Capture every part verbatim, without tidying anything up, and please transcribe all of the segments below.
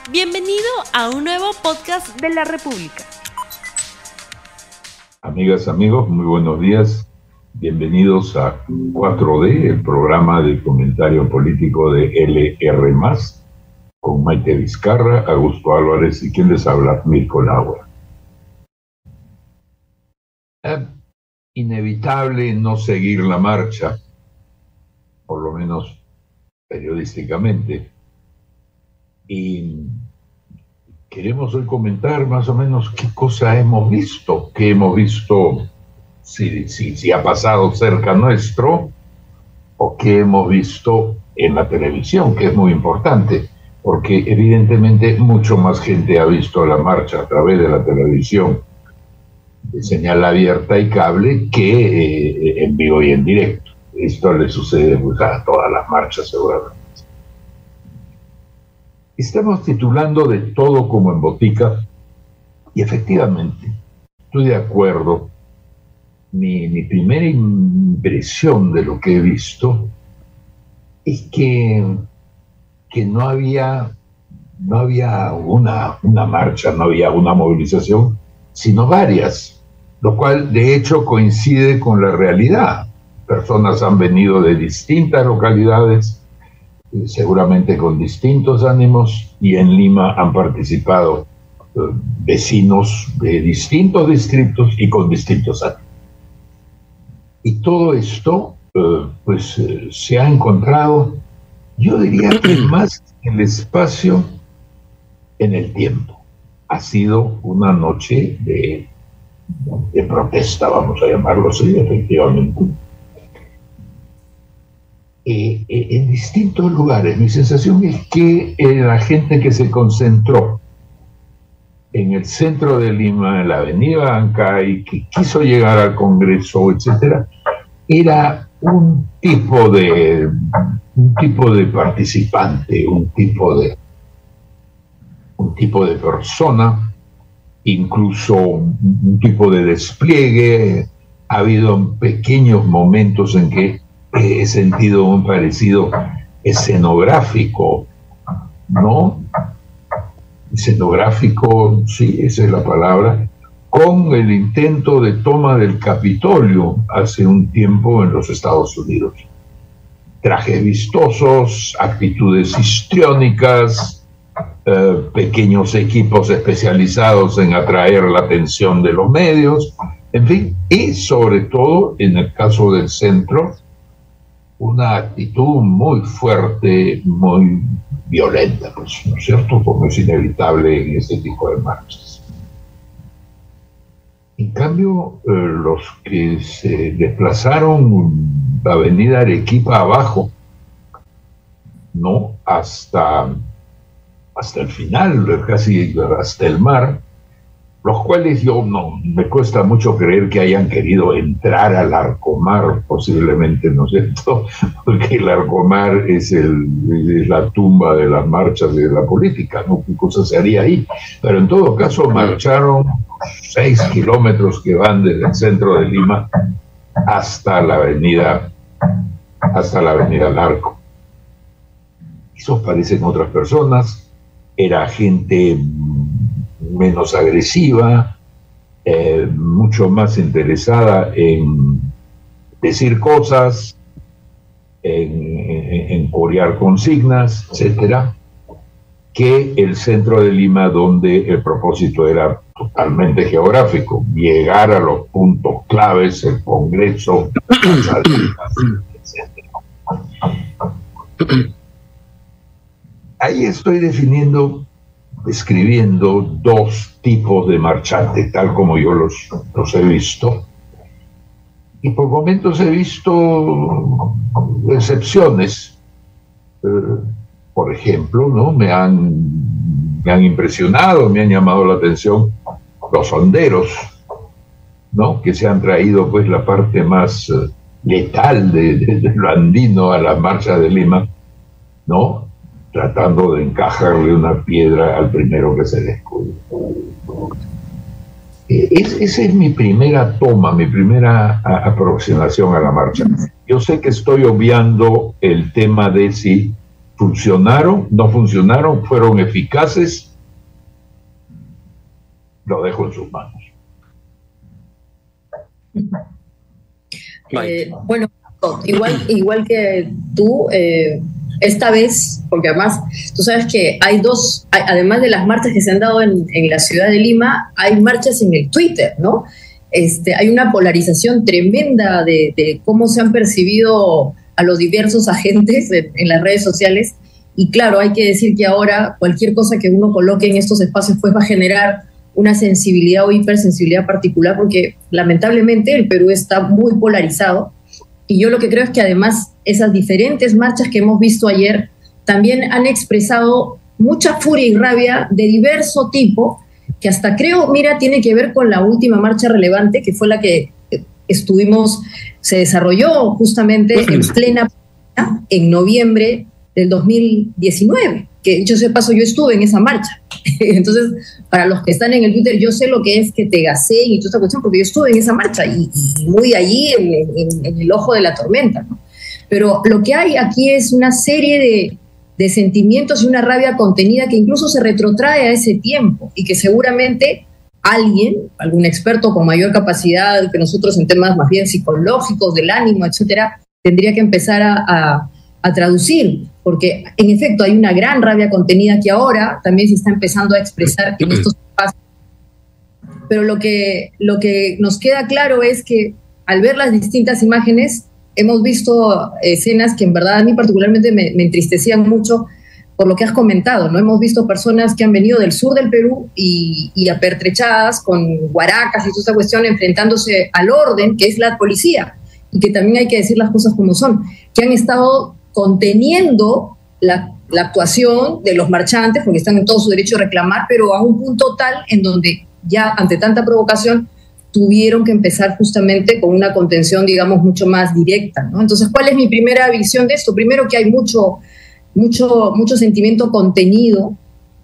Bienvenido a un nuevo podcast de la República. Amigas, amigos, muy buenos días. Bienvenidos a cuatro D, el programa de comentario político de L R más, con Maite Vizcarra, Augusto Álvarez y quien les habla, Mirko Lauer. Es inevitable no seguir la marcha, por lo menos periodísticamente, y queremos hoy comentar más o menos qué cosa hemos visto, qué hemos visto, si, si, si ha pasado cerca nuestro, o qué hemos visto en la televisión, que es muy importante, porque evidentemente mucho más gente ha visto la marcha a través de la televisión de señal abierta y cable que eh, en vivo y en directo. Esto le sucede pues, a todas las marchas seguramente. Estamos titulando de todo como en botica, y efectivamente, estoy de acuerdo. Mi, mi primera impresión de lo que he visto es que, que no había, no había una, una marcha, no había una movilización, sino varias, lo cual de hecho coincide con la realidad. Personas han venido de distintas localidades, seguramente con distintos ánimos, y en Lima han participado eh, vecinos de distintos distritos y con distintos ánimos. Y todo esto eh, pues eh, se ha encontrado, yo diría que más en el espacio, en el tiempo. Ha sido una noche de, de protesta, vamos a llamarlo así, efectivamente. Eh, eh, en distintos lugares. Mi sensación es que eh, la gente que se concentró en el centro de Lima, en la avenida Ancay, que quiso llegar al Congreso, etcétera, era un tipo de un tipo de participante, un tipo de un tipo de persona, incluso un, un tipo de despliegue. Ha habido pequeños momentos en que he sentido un parecido escenográfico, ¿no? Escenográfico, sí, esa es la palabra, con el intento de toma del Capitolio hace un tiempo en los Estados Unidos. Trajes vistosos, actitudes histriónicas, eh, pequeños equipos especializados en atraer la atención de los medios, en fin, y sobre todo, en el caso del centro, una actitud muy fuerte, muy violenta, pues, ¿no es cierto?, como es inevitable en este tipo de marchas. En cambio, eh, los que se desplazaron la avenida Arequipa abajo, ¿no?, hasta, hasta el final, casi hasta el mar, los cuales yo no, me cuesta mucho creer que hayan querido entrar al Larcomar, posiblemente, ¿no es cierto? Porque el Larcomar es, el, es la tumba de las marchas de la política, ¿no? ¿Qué cosa se haría ahí? Pero en todo caso marcharon seis kilómetros que van desde el centro de Lima hasta la avenida, hasta la avenida Larco. Esos parecen otras personas, era gente menos agresiva, eh, mucho más interesada en decir cosas, en, en, en corear consignas, etcétera, que el centro de Lima, donde el propósito era totalmente geográfico, llegar a los puntos claves, el Congreso, etcétera. Ahí estoy definiendo, describiendo dos tipos de marchantes, tal como yo los, los he visto. Y por momentos he visto excepciones. Eh, por ejemplo, ¿no? me, han, me han impresionado, me han llamado la atención los honderos, ¿no?, que se han traído pues la parte más uh, letal de, de, de lo andino a la marcha de Lima, ¿no?, tratando de encajarle una piedra al primero que se le escude. Es, esa es mi primera toma, mi primera a, aproximación a la marcha. Yo sé que estoy obviando el tema de si funcionaron, no funcionaron, fueron eficaces, lo dejo en sus manos. Eh, bueno, igual, igual que tú, eh, esta vez, porque además tú sabes que hay dos, hay, además de las marchas que se han dado en, en la ciudad de Lima, hay marchas en el Twitter, ¿no? Este, hay una polarización tremenda de, de cómo se han percibido a los diversos agentes en, en las redes sociales, y claro, hay que decir que ahora cualquier cosa que uno coloque en estos espacios pues va a generar una sensibilidad o hipersensibilidad particular, porque lamentablemente el Perú está muy polarizado, y yo lo que creo es que además esas diferentes marchas que hemos visto ayer también han expresado mucha furia y rabia de diverso tipo, que hasta creo, mira, tiene que ver con la última marcha relevante, que fue la que estuvimos, se desarrolló justamente en plena en noviembre del dos mil diecinueve, que dicho sea paso, yo estuve en esa marcha. Entonces, para los que están en el Twitter, yo sé lo que es que te gaseen y toda esta cuestión, porque yo estuve en esa marcha y, y muy allí en, en, en el ojo de la tormenta, ¿no? Pero lo que hay aquí es una serie de, de sentimientos y una rabia contenida que incluso se retrotrae a ese tiempo, y que seguramente alguien, algún experto con mayor capacidad que nosotros en temas más bien psicológicos, del ánimo, etcétera, tendría que empezar a, a, a traducir, porque en efecto hay una gran rabia contenida que ahora también se está empezando a expresar en estos espacios. Pero lo que, lo que nos queda claro es que al ver las distintas imágenes hemos visto escenas que en verdad a mí particularmente me, me entristecían mucho por lo que has comentado, ¿no? Hemos visto personas que han venido del sur del Perú y, y apertrechadas con guaracas y toda esta cuestión enfrentándose al orden, que es la policía, y que también hay que decir las cosas como son, que han estado conteniendo la, la actuación de los marchantes, porque están en todo su derecho a reclamar, pero a un punto tal en donde ya ante tanta provocación tuvieron que empezar justamente con una contención, digamos, mucho más directa, ¿no? Entonces, ¿cuál es mi primera visión de esto? Primero, que hay mucho, mucho, mucho sentimiento contenido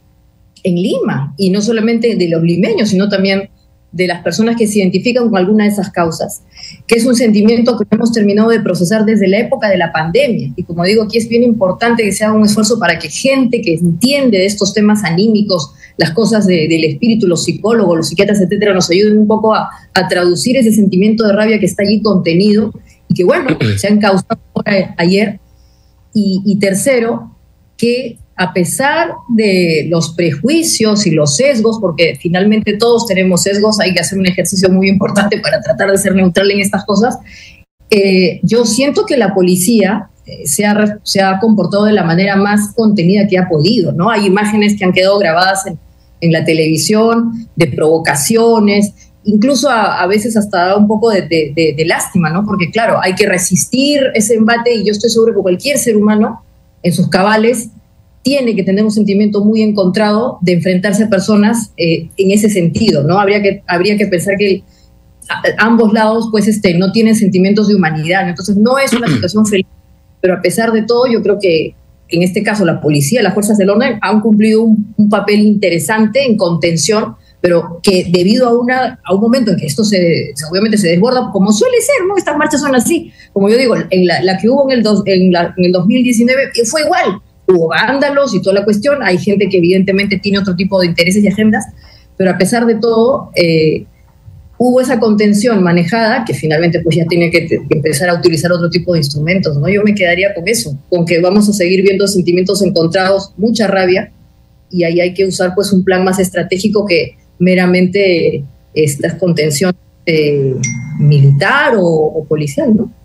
en Lima, y no solamente de los limeños, sino también de las personas que se identifican con alguna de esas causas, que es un sentimiento que hemos terminado de procesar desde la época de la pandemia. Y como digo, aquí es bien importante que se haga un esfuerzo para que gente que entiende de estos temas anímicos, las cosas de, del espíritu, los psicólogos, los psiquiatras, etcétera, nos ayuden un poco a, a traducir ese sentimiento de rabia que está allí contenido y que, bueno, se han causado ayer. Y, y tercero, que a pesar de los prejuicios y los sesgos, porque finalmente todos tenemos sesgos, hay que hacer un ejercicio muy importante para tratar de ser neutral en estas cosas, eh, yo siento que la policía eh, se, ha, se ha comportado de la manera más contenida que ha podido, ¿no? Hay imágenes que han quedado grabadas en, en la televisión de provocaciones, incluso a, a veces hasta da un poco de, de, de, de lástima, ¿no? Porque claro, hay que resistir ese embate, y yo estoy seguro que cualquier ser humano en sus cabales tiene que tener un sentimiento muy encontrado de enfrentarse a personas eh, en ese sentido, ¿no? Habría que, habría que pensar que a, a ambos lados pues, este, no tienen sentimientos de humanidad, ¿no? Entonces no es una situación feliz, pero a pesar de todo yo creo que en este caso la policía, las fuerzas del orden han cumplido un, un papel interesante en contención, pero que debido a, una, a un momento en que esto se, se obviamente se desborda, como suele ser, ¿no? Estas marchas son así, como yo digo, en la, la que hubo en el, dos, en, la, en el dos mil diecinueve fue igual. Hubo vándalos y toda la cuestión, hay gente que evidentemente tiene otro tipo de intereses y agendas, pero a pesar de todo, eh, hubo esa contención manejada que finalmente pues ya tiene que, que empezar a utilizar otro tipo de instrumentos, ¿no? Yo me quedaría con eso, con que vamos a seguir viendo sentimientos encontrados, mucha rabia, y ahí hay que usar pues un plan más estratégico que meramente eh, esta contención eh, militar o, o policial, ¿no?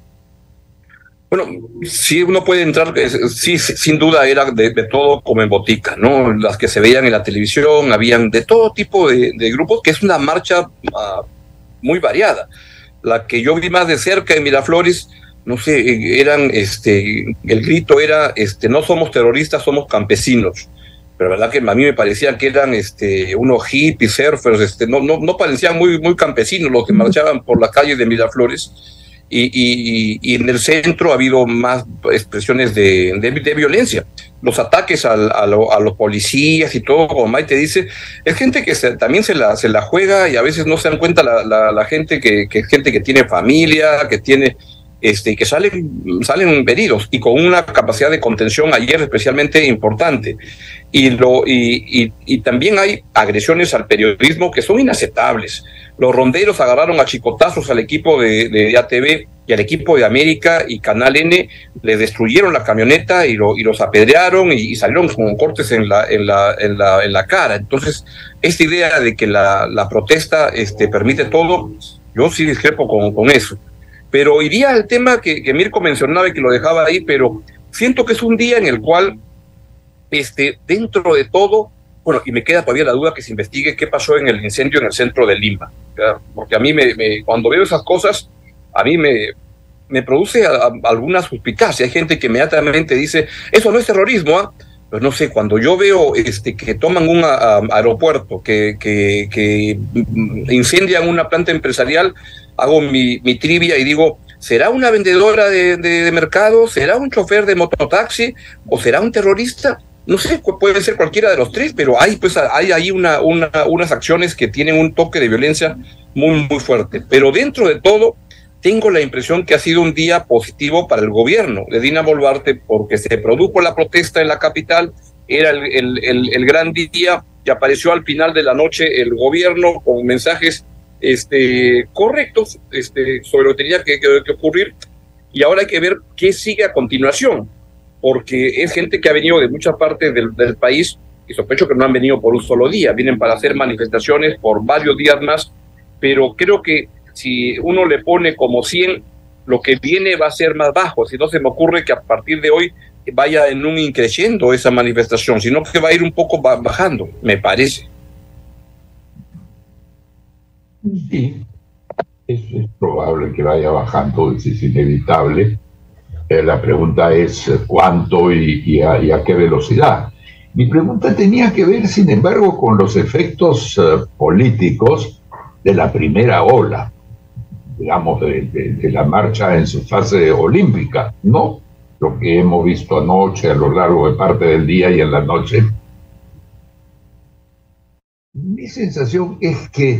Bueno, sí uno puede entrar, sí, sin duda era de, de todo como en botica, ¿no? Las que se veían en la televisión, habían de todo tipo de, de grupos, que es una marcha uh, muy variada. La que yo vi más de cerca en Miraflores, no sé, eran, este, el grito era, este, no somos terroristas, somos campesinos. Pero la verdad que a mí me parecían que eran, este, unos hippies, surfers, este, no, no, no parecían muy, muy campesinos los que marchaban por las calles de Miraflores. Y, y, y en el centro ha habido más expresiones de, de, de violencia. Los ataques a, a, lo, a los policías y todo, como Maite dice, es gente que se, también se la, se la juega, y a veces no se dan cuenta la, la, la gente que, que es gente que tiene familia, que tiene este, que salen, salen heridos y con una capacidad de contención ayer especialmente importante. Y, lo, y, y, y también hay agresiones al periodismo que son inaceptables. Los ronderos agarraron a chicotazos al equipo de, de A T V y al equipo de América y Canal N, les destruyeron la camioneta y, lo, y los apedrearon y, y salieron con cortes en la, en, la, en, la, en la cara. Entonces, esta idea de que la, la protesta este, permite todo, yo sí discrepo con, con eso. Pero iría al tema que, que Mirko mencionaba y que lo dejaba ahí, pero siento que es un día en el cual, este, dentro de todo, bueno, y me queda todavía la duda que se investigue qué pasó en el incendio en el centro de Lima, ¿verdad? Porque a mí, me, me, cuando veo esas cosas, a mí me, me produce a, a, alguna suspicacia. Hay gente que inmediatamente dice, eso no es terrorismo, ¿ah? ¿eh? Pues no sé, cuando yo veo este, que toman un a, a, aeropuerto, que, que, que incendian una planta empresarial, hago mi, mi trivia y digo, ¿será una vendedora de, de, de mercado? ¿Será un chofer de mototaxi? ¿O será un terrorista? No sé, puede ser cualquiera de los tres, pero hay pues hay ahí una, una, unas acciones que tienen un toque de violencia muy, muy fuerte. Pero dentro de todo, tengo la impresión que ha sido un día positivo para el gobierno de Dina Boluarte, porque se produjo la protesta en la capital, era el, el, el, el gran día, y apareció al final de la noche el gobierno con mensajes este, correctos este, sobre lo que tenía que, que, que ocurrir, y ahora hay que ver qué sigue a continuación, porque es gente que ha venido de muchas partes del, del país, y sospecho que no han venido por un solo día, vienen para hacer manifestaciones por varios días más, pero creo que si uno le pone como cien, lo que viene va a ser más bajo. Si no, se me ocurre que a partir de hoy vaya en un increciendo esa manifestación, sino que va a ir un poco bajando, me parece. Sí, es, es probable que vaya bajando, es, es inevitable. Eh, la pregunta es cuánto y, y, a, y a qué velocidad. Mi pregunta tenía que ver, sin embargo, con los efectos uh, políticos de la primera ola, digamos, de, de, de la marcha en su fase olímpica, ¿no? Lo que hemos visto anoche, a lo largo de parte del día y en la noche. Mi sensación es que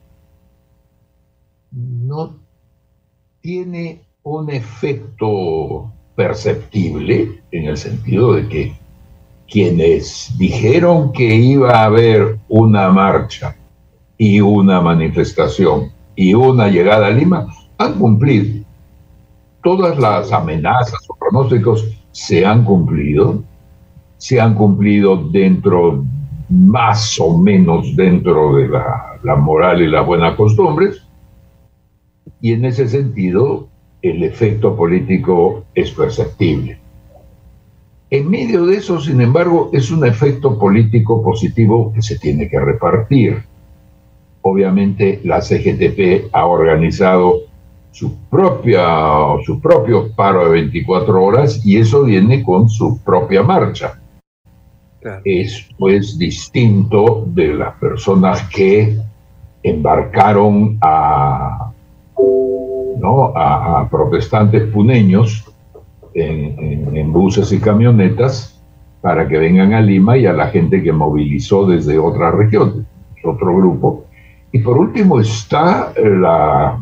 no tiene un efecto perceptible, en el sentido de que quienes dijeron que iba a haber una marcha y una manifestación y una llegada a Lima, han cumplido. Todas las amenazas o pronósticos se han cumplido, se han cumplido dentro, más o menos dentro de la, la moral y las buenas costumbres, y en ese sentido el efecto político es perceptible. En medio de eso, sin embargo, es un efecto político positivo que se tiene que repartir. Obviamente la C G T P ha organizado su, propia, su propio paro de veinticuatro horas y eso viene con su propia marcha. Claro. Es pues distinto de las personas que embarcaron a, ¿no? a, a protestantes puneños en, en, en buses y camionetas para que vengan a Lima, y a la gente que movilizó desde otras regiones, otro grupo. Y por último está la,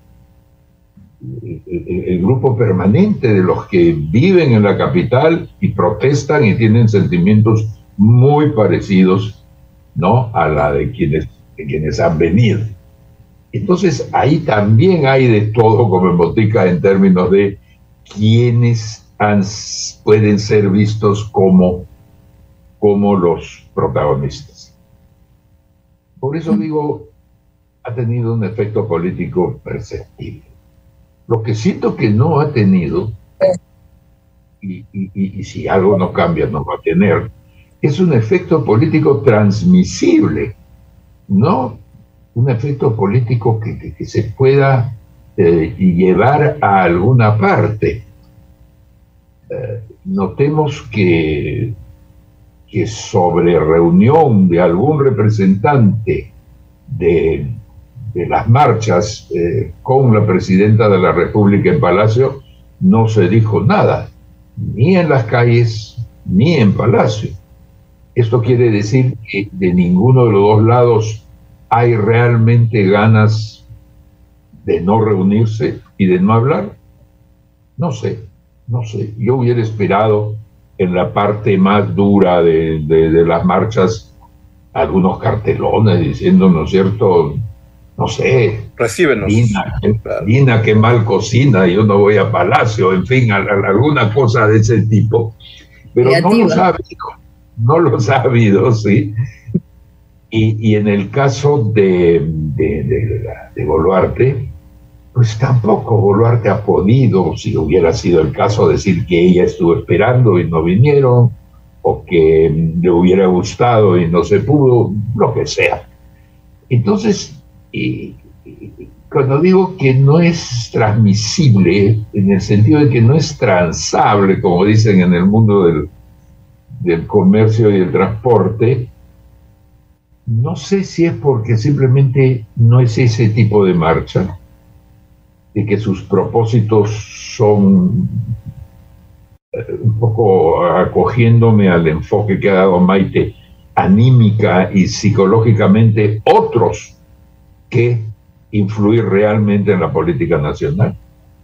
el, el, el grupo permanente de los que viven en la capital y protestan y tienen sentimientos muy parecidos, ¿no?, a la de quienes, de quienes han venido. Entonces ahí también hay de todo, como en botica, en términos de quienes han, pueden ser vistos como, como los protagonistas. Por eso digo, ha tenido un efecto político perceptible. Lo que siento que no ha tenido, y, y, y si algo no cambia, no va a tener, es un efecto político transmisible, ¿no? Un efecto político que, que, que se pueda eh, llevar a alguna parte. Eh, notemos que, que sobre reunión de algún representante de, de las marchas eh, con la presidenta de la República en Palacio, no se dijo nada, ni en las calles, ni en Palacio. Esto quiere decir que de ninguno de los dos lados hay realmente ganas de no reunirse y de no hablar. no sé, no sé. Yo hubiera esperado en la parte más dura de, de, de las marchas algunos cartelones diciendo, ¿no es cierto?, no sé, recíbenos. Dina, Claro. Dina que mal cocina, yo no voy a Palacio, en fin, a, a, alguna cosa de ese tipo. Pero Creativa. no los ha habido, no los ha habido, sí. Y, y en el caso de, de, de, de Boluarte, pues tampoco Boluarte ha podido, si hubiera sido el caso, decir que ella estuvo esperando y no vinieron, o que le hubiera gustado y no se pudo, lo que sea. Entonces, y, y, cuando digo que no es transmisible, en el sentido de que no es transable, como dicen en el mundo del, del comercio y el transporte, no sé si es porque simplemente no es ese tipo de marcha, de que sus propósitos son, eh, un poco acogiéndome al enfoque que ha dado Maite, anímica y psicológicamente otros que influir realmente en la política nacional.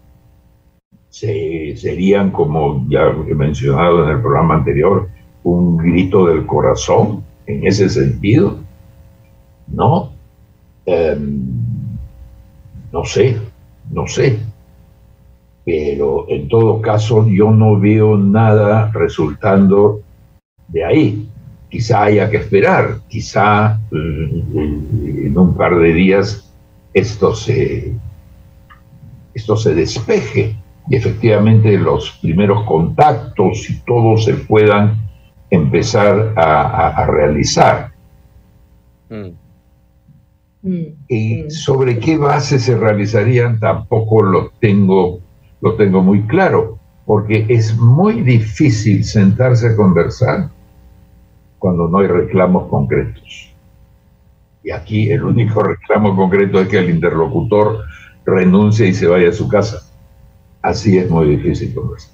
Se, serían, como ya he mencionado en el programa anterior, un grito del corazón en ese sentido, ¿no? Eh, no sé, no sé, pero en todo caso yo no veo nada resultando de ahí. Quizá haya que esperar, quizá en un par de días esto se, esto se despeje y efectivamente los primeros contactos y todo se puedan empezar a, a, a realizar. Mm. Y sobre qué base se realizarían tampoco lo tengo, lo tengo muy claro, porque es muy difícil sentarse a conversar cuando no hay reclamos concretos. Y aquí el único reclamo concreto es que el interlocutor renuncie y se vaya a su casa. Así es muy difícil conversar.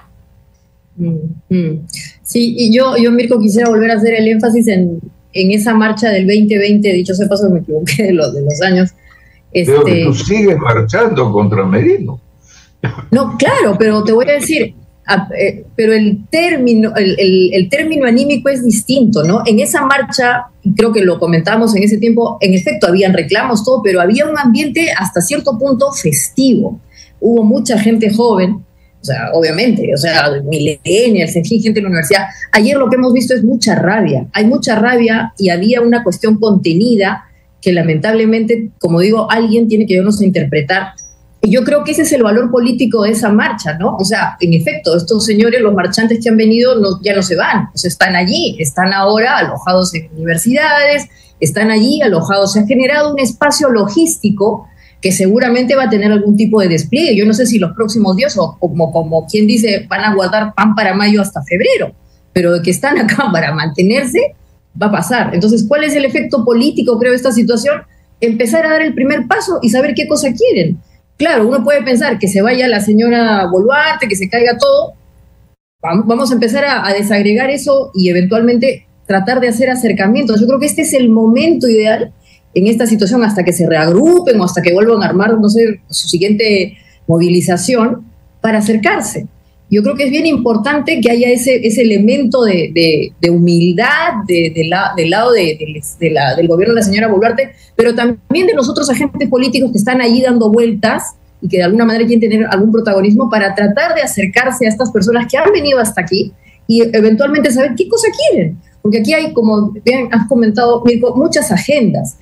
Sí, y yo, yo Mirko, quisiera volver a hacer el énfasis en, en esa marcha del veinte veinte, dicho sea paso, me equivoqué de los, de los años. Este... Pero que tú sigues marchando contra Merino. No, claro, pero te voy a decir, a, eh, pero el término, el, el, el término anímico es distinto, ¿no? En esa marcha, creo que lo comentábamos en ese tiempo, en efecto habían reclamos, todo, pero había un ambiente hasta cierto punto festivo. Hubo mucha gente joven, o sea, obviamente, o sea, millennials, en fin, gente en la universidad. Ayer lo que hemos visto es mucha rabia, hay mucha rabia y había una cuestión contenida que lamentablemente, como digo, alguien tiene que vernos a interpretar. Y yo creo que ese es el valor político de esa marcha, ¿no? O sea, en efecto, estos señores, los marchantes que han venido, no, ya no se van, o sea, están allí, están ahora alojados en universidades, están allí alojados. Se ha generado un espacio logístico que seguramente va a tener algún tipo de despliegue. Yo no sé si los próximos días, o como, como quien dice, van a guardar pan para mayo hasta febrero, pero de que están acá para mantenerse, va a pasar. Entonces, ¿cuál es el efecto político, creo, de esta situación? Empezar a dar el primer paso y saber qué cosa quieren. Claro, uno puede pensar que se vaya la señora Boluarte, que se caiga todo. Vamos a empezar a, a desagregar eso y eventualmente tratar de hacer acercamientos. Yo creo que este es el momento ideal en esta situación, hasta que se reagrupen o hasta que vuelvan a armar, no sé, su siguiente movilización, para acercarse. Yo creo que es bien importante que haya ese, ese elemento de, de, de humildad de, de la, del lado de, de, de la, del gobierno de la señora Boluarte, pero también de los otros agentes políticos que están allí dando vueltas y que de alguna manera quieren tener algún protagonismo para tratar de acercarse a estas personas que han venido hasta aquí y eventualmente saber qué cosa quieren. Porque aquí hay, como bien has comentado, Mirko, muchas agendas.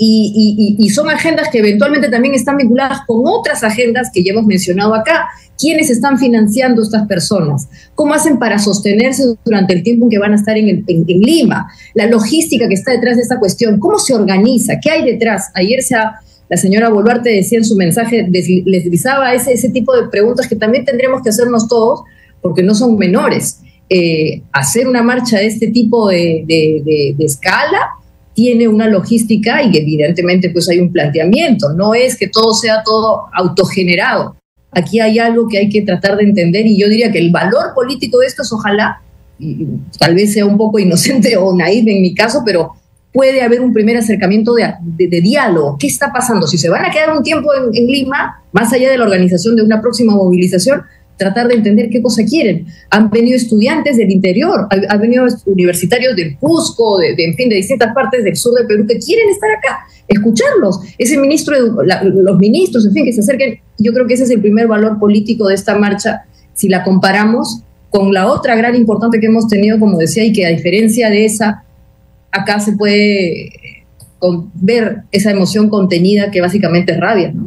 Y, y, y son agendas que eventualmente también están vinculadas con otras agendas que ya hemos mencionado acá. ¿Quiénes están financiando estas personas? ¿Cómo hacen para sostenerse durante el tiempo en que van a estar en, en, en Lima? La logística que está detrás de esta cuestión, ¿cómo se organiza? ¿Qué hay detrás? Ayer se ha, la señora Boluarte decía en su mensaje, les deslizaba ese, ese tipo de preguntas que también tendremos que hacernos todos, porque no son menores. Eh, hacer una marcha de este tipo de, de, de, de escala tiene una logística y evidentemente pues hay un planteamiento, no es que todo sea todo autogenerado. Aquí hay algo que hay que tratar de entender y yo diría que el valor político de esto es, ojalá, y tal vez sea un poco inocente o naíve en mi caso, pero puede haber un primer acercamiento de, de, de diálogo. ¿Qué está pasando? Si se van a quedar un tiempo en, en Lima, más allá de la organización de una próxima movilización, tratar de entender qué cosa quieren. Han venido estudiantes del interior, han venido universitarios del Cusco, de, de, en fin, de distintas partes del sur de Perú que quieren estar acá, escucharlos. Ese ministro, la, los ministros, en fin, que se acerquen. Yo creo que ese es el primer valor político de esta marcha, si la comparamos con la otra gran importante que hemos tenido, como decía, y que a diferencia de esa, acá se puede con, ver esa emoción contenida que básicamente es rabia, ¿no?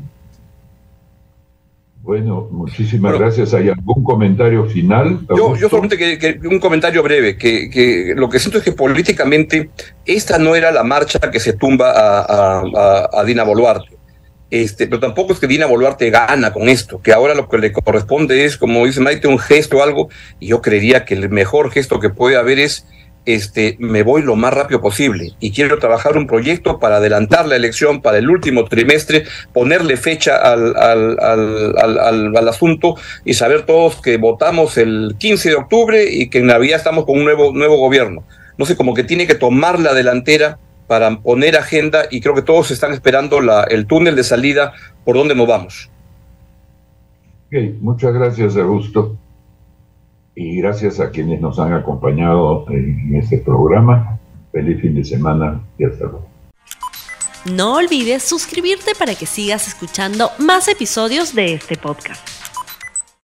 Bueno, muchísimas bueno, gracias. ¿Hay algún comentario final? Yo, yo solamente que, que un comentario breve, que, que lo que siento es que políticamente esta no era la marcha que se tumba a, a, a Dina Boluarte. Este, pero tampoco es que Dina Boluarte gana con esto, que ahora lo que le corresponde es, como dice Maite, un gesto o algo, y yo creería que el mejor gesto que puede haber es Este, me voy lo más rápido posible y quiero trabajar un proyecto para adelantar la elección para el último trimestre, ponerle fecha al, al, al, al, al, al asunto y saber todos que votamos el quince de octubre y que en Navidad estamos con un nuevo, nuevo gobierno. No sé, como que tiene que tomar la delantera para poner agenda y creo que todos están esperando la, el túnel de salida por donde nos vamos. Okay, muchas gracias, Augusto. Y gracias a quienes nos han acompañado en este programa. Feliz fin de semana y hasta luego. No olvides suscribirte para que sigas escuchando más episodios de este podcast.